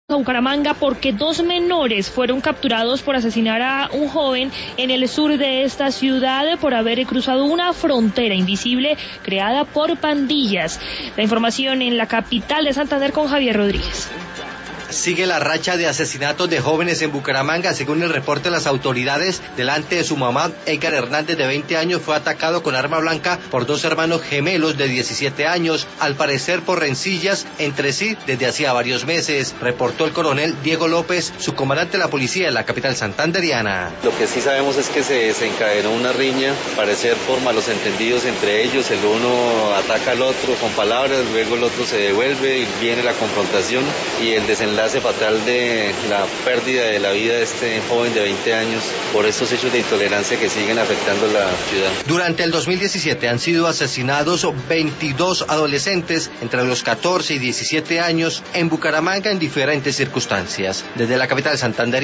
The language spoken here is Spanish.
A Bucaramanga porque dos menores fueron capturados por asesinar a un joven en el sur de esta ciudad por haber cruzado una frontera invisible creada por pandillas. La información en la capital de Santander con Javier Rodríguez. Sigue la racha de asesinatos de jóvenes en Bucaramanga. Según el reporte de las autoridades, delante de su mamá, Edgar Hernández, de 20 años, fue atacado con arma blanca por dos hermanos gemelos de 17 años, al parecer por rencillas entre sí desde hacía varios meses, reportó el coronel Diego López, subcomandante de la policía de la capital santanderiana. Lo que sí sabemos es que se desencadenó una riña, parecer por malos entendidos entre ellos. El uno ataca al otro con palabras, luego el otro se devuelve y viene la confrontación y el desenlace fatal de la pérdida de la vida de este joven de 20 años por estos hechos de intolerancia que siguen afectando la ciudad. Durante el 2017 han sido asesinados 22 adolescentes entre los 14 y 17 años en Bucaramanga en diferentes circunstancias. Desde la capital Santander